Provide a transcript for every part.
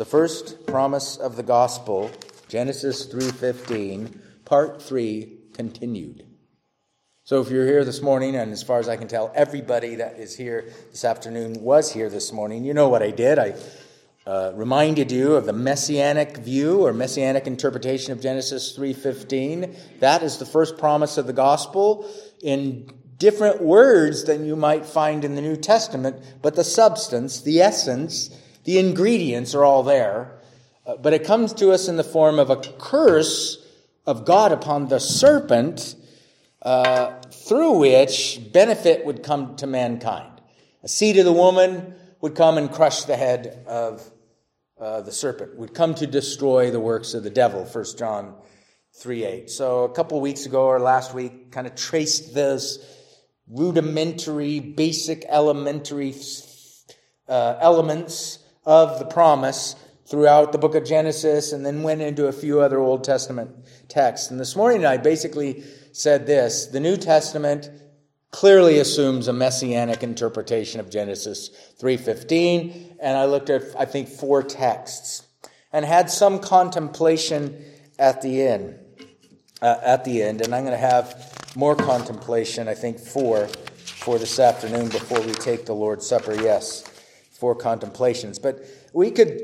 The first promise of the gospel, Genesis 3:15, part 3, continued. So if you're here this morning, and as far as I can tell, everybody that is here this afternoon was here this morning, you know what I did. I reminded you of the messianic view or messianic interpretation of Genesis 3:15. That is the first promise of the gospel in different words than you might find in the New Testament, but the substance, the essence, the ingredients are all there. But it comes to us in the form of a curse of God upon the serpent, through which benefit would come to mankind. A seed of the woman would come and crush the head of the serpent, would come to destroy the works of the devil, 1 John 3:8. So a couple of weeks ago or last week, kind of traced those rudimentary, basic, elementary elements of the promise throughout the book of Genesis, and then went into a few other Old Testament texts. And this morning I basically said this: the New Testament clearly assumes a messianic interpretation of Genesis 3:15, and I looked at, I think, 4 texts, and had some contemplation at the end. And I'm going to have more contemplation, I think, for this afternoon before we take the Lord's Supper. Yes, 4 contemplations. But we could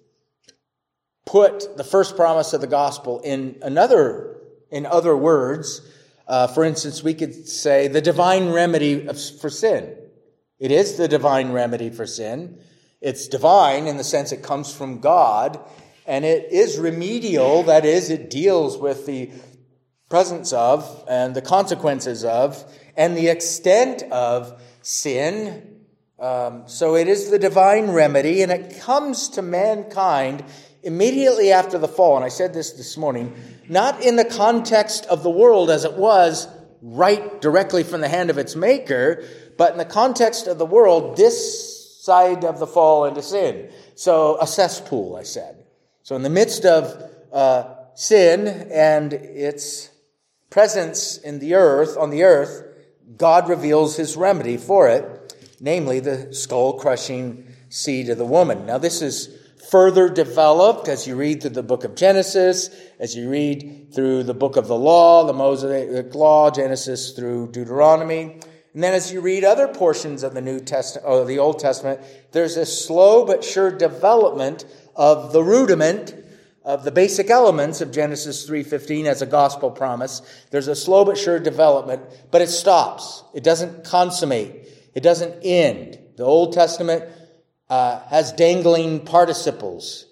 put the first promise of the gospel in other words. For instance, we could say the divine remedy for sin. It is the divine remedy for sin. It's divine in the sense it comes from God, and it is remedial. That is, it deals with the presence of and the consequences of and the extent of sin. So it is the divine remedy, and it comes to mankind immediately after the fall. And I said this morning, not in the context of the world as it was right directly from the hand of its maker, but in the context of the world this side of the fall into sin. So a cesspool, I said. So in the midst of sin and its presence in the earth, on the earth, God reveals his remedy for it, namely the skull-crushing seed of the woman. Now this is further developed as you read through the book of Genesis, as you read through the book of the law, the Mosaic law, Genesis through Deuteronomy. And then as you read other portions of the New Testament, or the Old Testament, there's a slow but sure development of the rudiment of the basic elements of Genesis 3:15 as a gospel promise. There's a slow but sure development, but it stops. It doesn't consummate. It doesn't end. The Old Testament has dangling participles.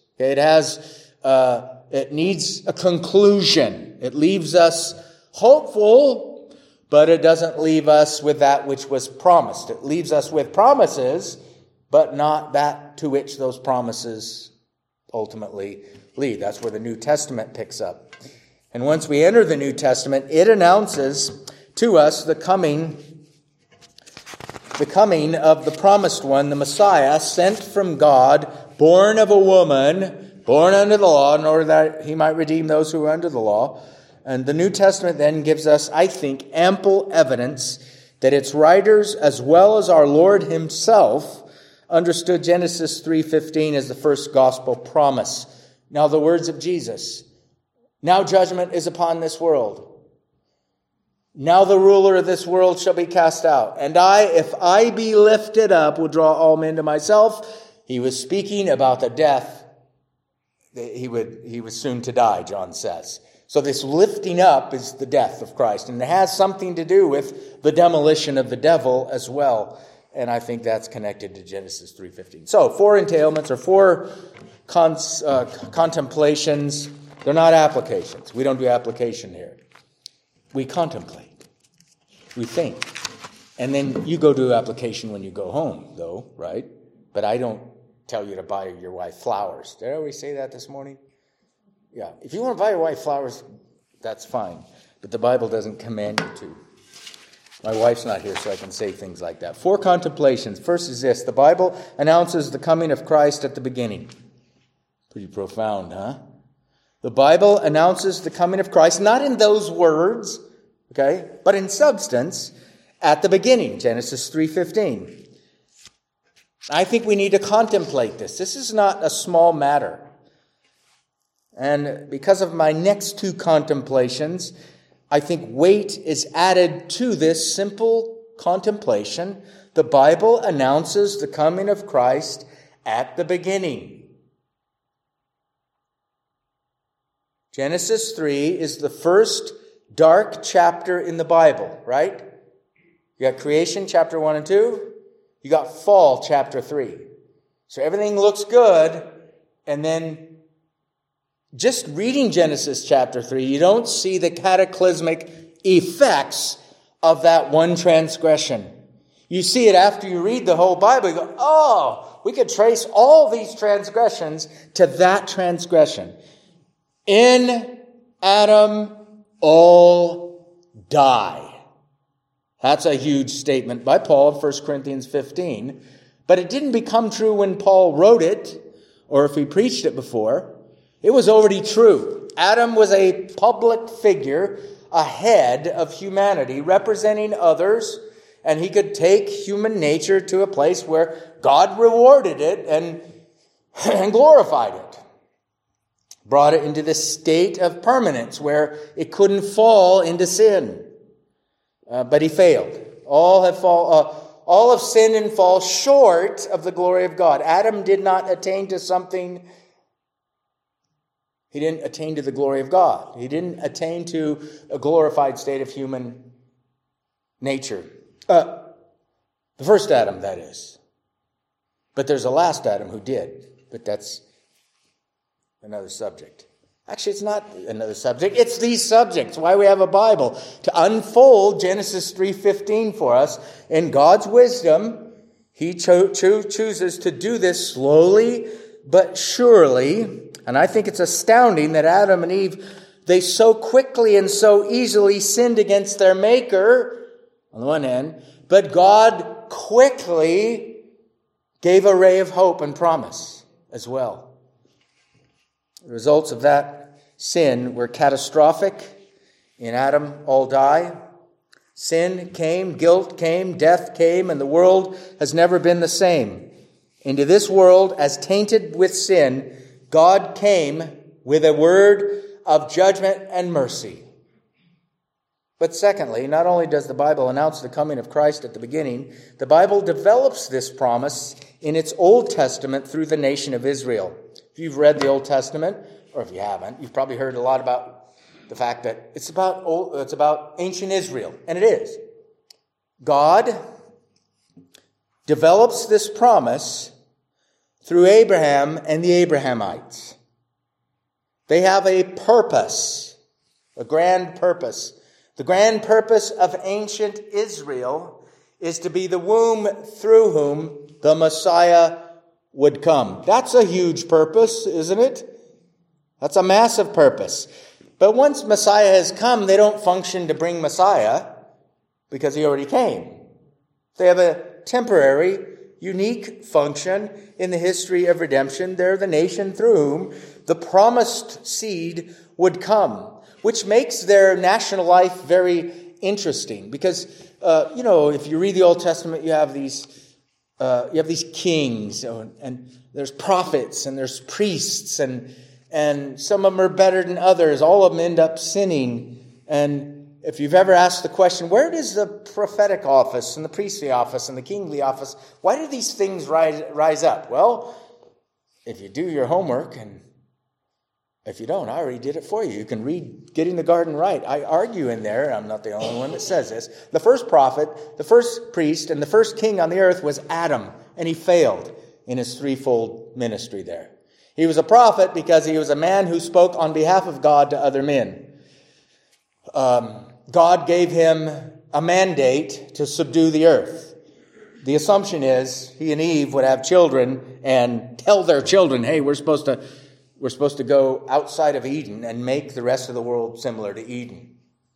It needs a conclusion. It leaves us hopeful, but it doesn't leave us with that which was promised. It leaves us with promises, but not that to which those promises ultimately lead. That's where the New Testament picks up. And once we enter the New Testament, it announces to us the coming of the promised one, the Messiah, sent from God, born of a woman, born under the law, in order that he might redeem those who are under the law. And the New Testament then gives us, I think, ample evidence that its writers, as well as our Lord himself, understood Genesis 3:15 as the first gospel promise. Now the words of Jesus: now judgment is upon this world. Now the ruler of this world shall be cast out. And I, if I be lifted up, will draw all men to myself. He was speaking about the death. He was soon to die, John says. So this lifting up is the death of Christ. And it has something to do with the demolition of the devil as well. And I think that's connected to Genesis 3:15. So 4 entailments or 4 contemplations. They're not applications. We don't do application here. We contemplate. We think. And then you go do application when you go home, though, right? But I don't tell you to buy your wife flowers. Did I always say that this morning? Yeah. If you want to buy your wife flowers, that's fine. But the Bible doesn't command you to. My wife's not here, so I can say things like that. 4 contemplations. First is this: the Bible announces the coming of Christ at the beginning. Pretty profound, huh? The Bible announces the coming of Christ, not in those words, okay, but in substance, at the beginning, Genesis 3:15. I think we need to contemplate this. This is not a small matter. And because of my next two contemplations, I think weight is added to this simple contemplation. The Bible announces the coming of Christ at the beginning. Genesis 3 is the first dark chapter in the Bible, right? You got creation, chapter 1 and 2. You got fall, chapter 3. So everything looks good, and then just reading Genesis chapter 3, you don't see the cataclysmic effects of that one transgression. You see it after you read the whole Bible. You go, oh, we could trace all these transgressions to that transgression. In Adam, all die. That's a huge statement by Paul in 1 Corinthians 15. But it didn't become true when Paul wrote it, or if he preached it before. It was already true. Adam was a public figure, a head of humanity, representing others, and he could take human nature to a place where God rewarded it and glorified it. Brought it into the state of permanence where it couldn't fall into sin. But he failed. All have sinned and fall short of the glory of God. Adam did not attain to something. He didn't attain to the glory of God. He didn't attain to a glorified state of human nature. The first Adam, that is. But there's a last Adam who did. But that's another subject. Actually, it's not another subject. It's these subjects. Why we have a Bible. To unfold Genesis 3:15 for us. In God's wisdom, He chooses to do this slowly but surely. And I think it's astounding that Adam and Eve, they so quickly and so easily sinned against their Maker, on the one hand, but God quickly gave a ray of hope and promise as well. The results of that sin were catastrophic. In Adam, all die. Sin came, guilt came, death came, and the world has never been the same. Into this world, as tainted with sin, God came with a word of judgment and mercy. But secondly, not only does the Bible announce the coming of Christ at the beginning, the Bible develops this promise in its Old Testament through the nation of Israel. If you've read the Old Testament, or if you haven't, you've probably heard a lot about the fact that it's about ancient Israel, and it is. God develops this promise through Abraham and the Abrahamites. They have a purpose, a grand purpose. The grand purpose of ancient Israel is to be the womb through whom the Messiah would come. That's a huge purpose, isn't it? That's a massive purpose. But once Messiah has come, they don't function to bring Messiah because he already came. They have a temporary, unique function in the history of redemption. They're the nation through whom the promised seed would come, which makes their national life very interesting. Because, if you read the Old Testament, you have these kings, and there's prophets, and there's priests, and some of them are better than others. All of them end up sinning. And if you've ever asked the question, where does the prophetic office and the priestly office and the kingly office, why do these things rise up? Well, if you do your homework, and if you don't, I already did it for you. You can read Getting the Garden Right. I argue in there, I'm not the only one that says this. The first prophet, the first priest, and the first king on the earth was Adam, and he failed in his threefold ministry there. He was a prophet because he was a man who spoke on behalf of God to other men. God gave him a mandate to subdue the earth. The assumption is he and Eve would have children and tell their children, hey, we're supposed to go outside of Eden and make the rest of the world similar to Eden.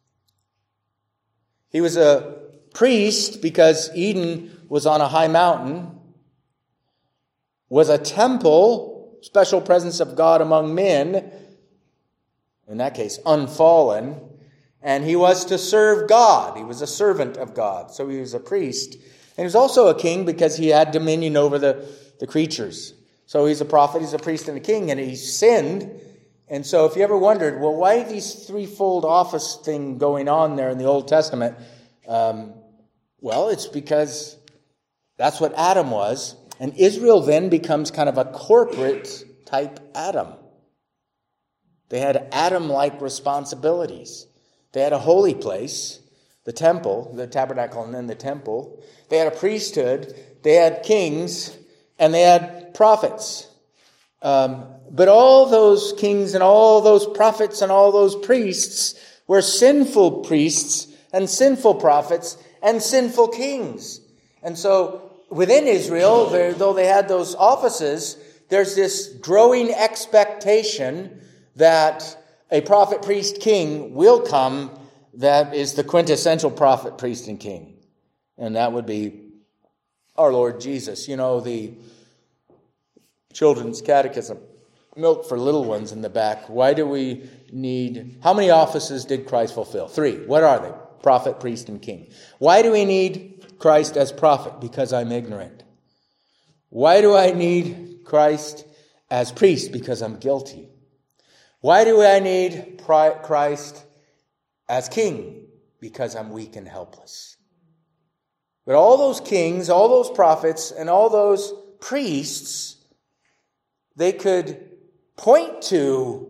He was a priest because Eden was on a high mountain, was a temple, special presence of God among men, in that case, unfallen, and he was to serve God. He was a servant of God. So he was a priest And he was also a king because he had dominion over the creatures. So he's a prophet, he's a priest, and a king, and he sinned. And so if you ever wondered, well, why these threefold office thing going on there in the Old Testament? Well, it's because that's what Adam was. And Israel then becomes kind of a corporate type Adam. They had Adam-like responsibilities. They had a holy place, the temple, the tabernacle, and then the temple. They had a priesthood. They had kings, and they had prophets. But all those kings and all those prophets and all those priests were sinful priests and sinful prophets and sinful kings. And so within Israel, though they had those offices, there's this growing expectation that a prophet, priest, king will come that is the quintessential prophet, priest, and king. And that would be our Lord Jesus. You know, the Children's Catechism, Milk for Little Ones in the back. Why do we need... How many offices did Christ fulfill? 3. What are they? Prophet, priest, and king. Why do we need Christ as prophet? Because I'm ignorant. Why do I need Christ as priest? Because I'm guilty. Why do I need Christ as king? Because I'm weak and helpless. But all those kings, all those prophets, and all those priests, they could point to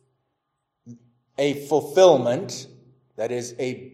a fulfillment, that is a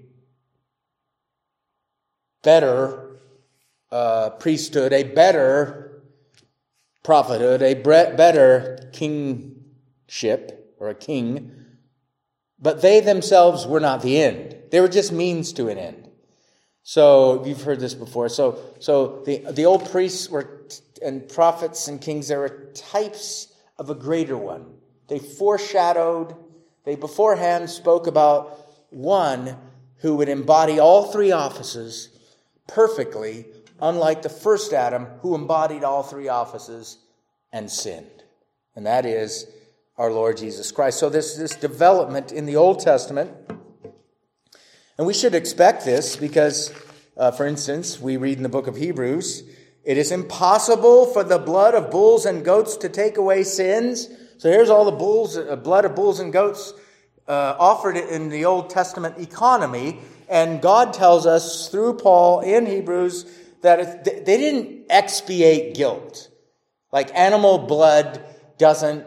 better priesthood, a better prophethood, a better kingship, or a king, but they themselves were not the end. They were just means to an end. So you've heard this before. So the old priests were and prophets and kings, they were types of a greater one. They foreshadowed, they beforehand spoke about one who would embody all 3 offices perfectly, unlike the first Adam who embodied all 3 offices and sinned. And that is our Lord Jesus Christ. So this development in the Old Testament, and we should expect this because, for instance, we read in the book of Hebrews, it is impossible for the blood of bulls and goats to take away sins. So here's all the blood of bulls and goats offered in the Old Testament economy. And God tells us through Paul in Hebrews that they didn't expiate guilt. Like animal blood doesn't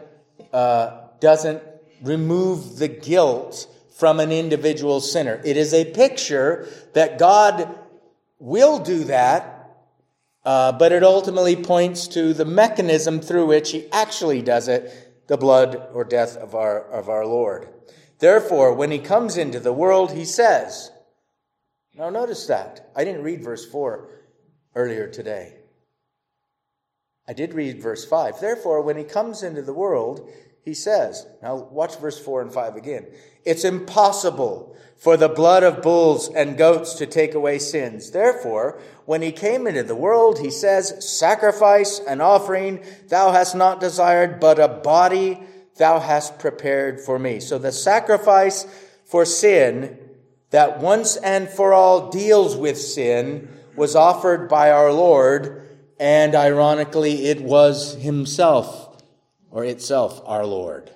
remove the guilt from an individual sinner. It is a picture that God will do that, but it ultimately points to the mechanism through which he actually does it, the blood or death of our Lord. Therefore, when he comes into the world, he says, now notice that. I didn't read verse 4 earlier today. I did read verse 5. Therefore, when he comes into the world, he says, now watch verse 4 and 5 again. It's impossible for the blood of bulls and goats to take away sins. Therefore, when he came into the world, he says, sacrifice and offering thou hast not desired, but a body thou hast prepared for me. So the sacrifice for sin that once and for all deals with sin was offered by our Lord, and ironically, it was himself, or itself, our Lord.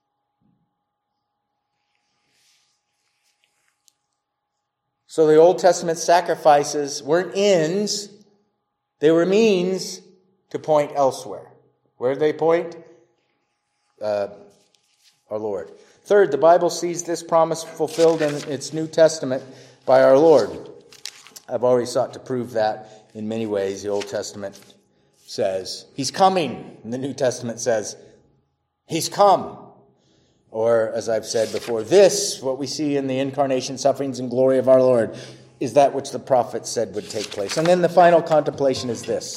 So the Old Testament sacrifices weren't ends, they were means to point elsewhere. Where did they point? Our Lord. Third, the Bible sees this promise fulfilled in its New Testament by our Lord. I've already sought to prove that in many ways. The Old Testament says, He's coming. And the New Testament says, He's come. Or, as I've said before, this, what we see in the incarnation, sufferings, and glory of our Lord, is that which the prophet said would take place. And then the final contemplation is this.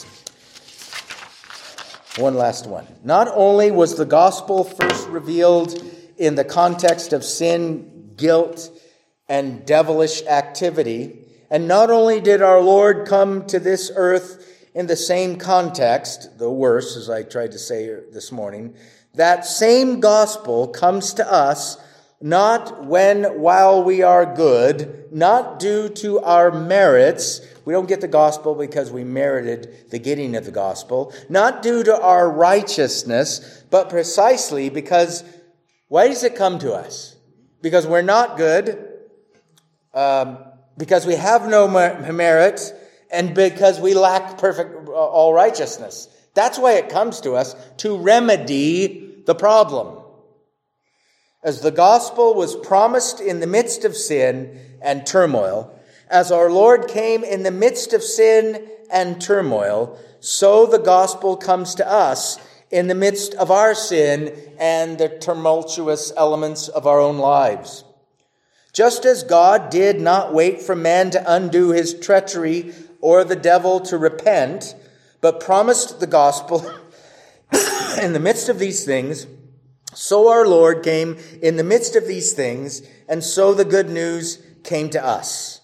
One last one. Not only was the gospel first revealed in the context of sin, guilt, and devilish activity, and not only did our Lord come to this earth in the same context, though worse, as I tried to say this morning, that same gospel comes to us not while we are good, not due to our merits, We don't get the gospel because we merited the getting of the gospel. Not due to our righteousness, but precisely because, why does it come to us? Because we're not good, because we have no merit, and because we lack perfect all righteousness. That's why it comes to us, to remedy the problem. As the gospel was promised in the midst of sin and turmoil, as our Lord came in the midst of sin and turmoil, so the gospel comes to us in the midst of our sin and the tumultuous elements of our own lives. Just as God did not wait for man to undo his treachery or the devil to repent, but promised the gospel in the midst of these things, so our Lord came in the midst of these things, and so the good news came to us.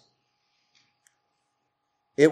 In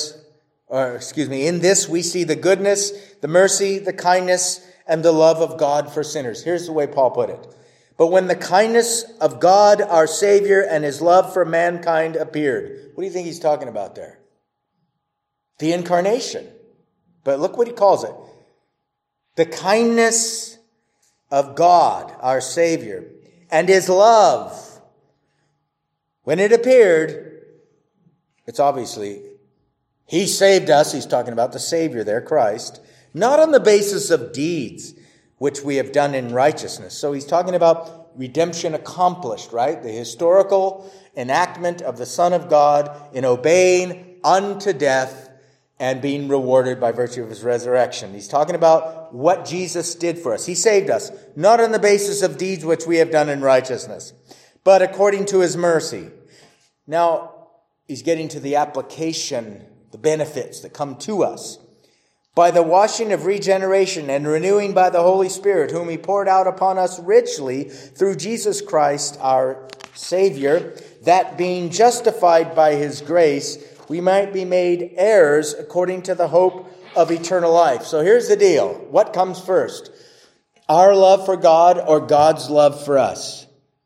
this we see the goodness, the mercy, the kindness, and the love of God for sinners. Here's the way Paul put it. But when the kindness of God, our Savior, and his love for mankind appeared. What do you think he's talking about there? The incarnation. But look what he calls it. The kindness of God, our Savior, and his love. When it appeared, it's obviously, he saved us. He's talking about the Savior there, Christ, not on the basis of deeds, which we have done in righteousness. So he's talking about redemption accomplished, right? The historical enactment of the Son of God in obeying unto death and being rewarded by virtue of his resurrection. He's talking about what Jesus did for us. He saved us, not on the basis of deeds which we have done in righteousness, but according to his mercy. Now, he's getting to the application, the benefits that come to us. By the washing of regeneration and renewing by the Holy Spirit, whom he poured out upon us richly through Jesus Christ, our Savior, that being justified by his grace, we might be made heirs according to the hope of eternal life. So here's the deal. What comes first? Our love for God or God's love for us?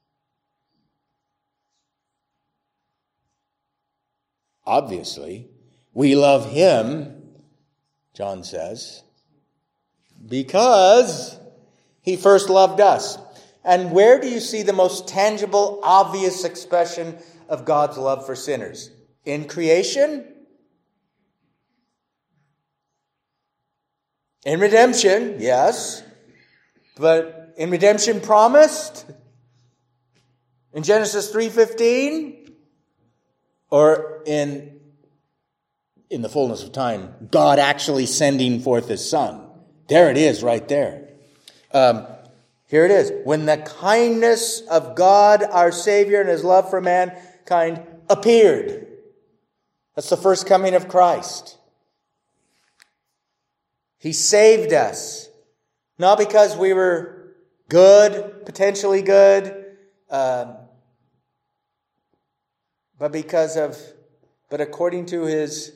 Obviously, we love him, John says, because he first loved us. And where do you see the most tangible, obvious expression of God's love for sinners? In creation? In redemption, yes. But in redemption promised? In Genesis 3:15? Or in the fullness of time, God actually sending forth his Son? There it is right there. Here it is. When the kindness of God, our Savior, and his love for mankind appeared. That's the first coming of Christ. He saved us. Not because we were good, potentially good, but according to his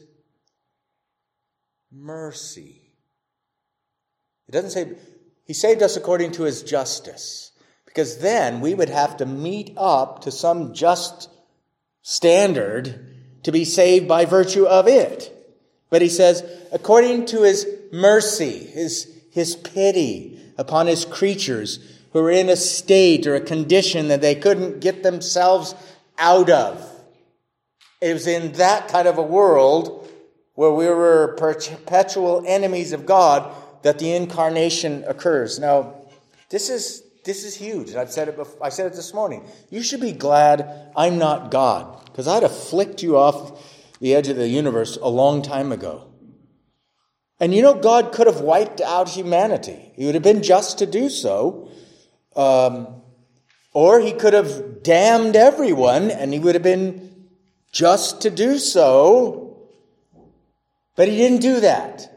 mercy. It doesn't say he saved us according to his justice, because then we would have to meet up to some just standard to be saved by virtue of it. But he says, according to his mercy, his pity upon his creatures who were in a state or a condition that they couldn't get themselves out of. It was in that kind of a world where we were perpetual enemies of God that the incarnation occurs. Now, this is huge. I've said it before. I said it this morning. You should be glad I'm not God, because I'd have flicked you off the edge of the universe a long time ago. And you know, God could have wiped out humanity. He would have been just to do so. Or he could have damned everyone, and he would have been just to do so. But he didn't do that.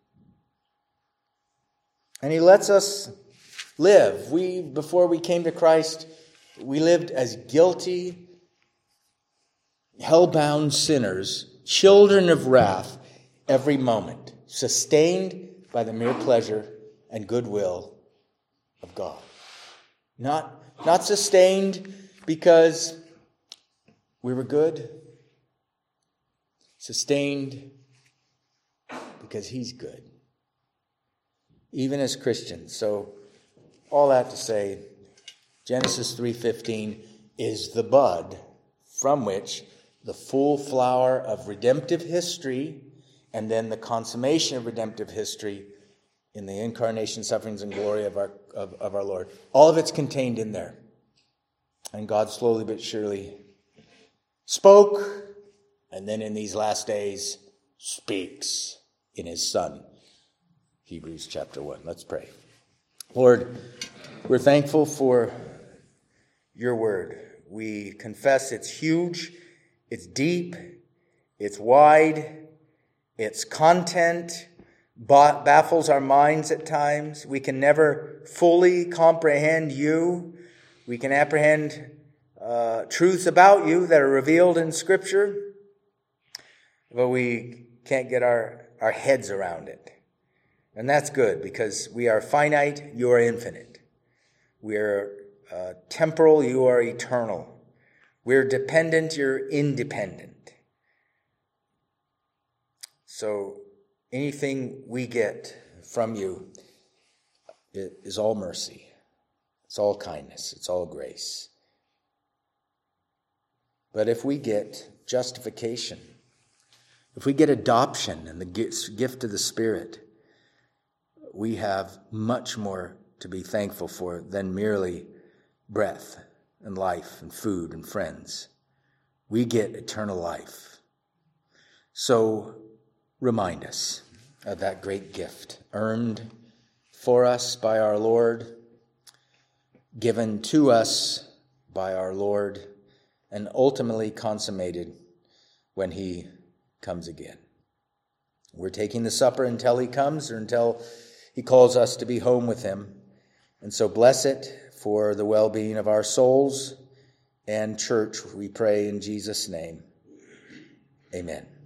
And he lets us live. Before we came to Christ, we lived as guilty, hell-bound sinners, children of wrath, every moment, sustained by the mere pleasure and goodwill of God. Not sustained because we were good. sustained because he's good, even as Christians. So all that to say, Genesis 3:15 is the bud from which the full flower of redemptive history and then the consummation of redemptive history in the incarnation, sufferings, and glory of our Lord. All of it's contained in there. And God slowly but surely spoke, and then in these last days speaks in his Son. Hebrews chapter 1. Let's pray. Lord, we're thankful for your word. We confess it's huge, it's deep, it's wide, its content baffles our minds at times. We can never fully comprehend you. We can apprehend truths about you that are revealed in Scripture, but we can't get our heads around it. And that's good, because we are finite, you are infinite. We are temporal, you are eternal. We're dependent, you're independent. So anything we get from you is all mercy. It's all kindness. It's all grace. But if we get justification, if we get adoption and the gift of the Spirit, we have much more to be thankful for than merely breath and life and food and friends. We get eternal life. So remind us of that great gift, earned for us by our Lord, given to us by our Lord, and ultimately consummated when he comes again. We're taking the supper until he comes, or until he calls us to be home with him. And so bless it for the well-being of our souls and church, we pray in Jesus' name. Amen.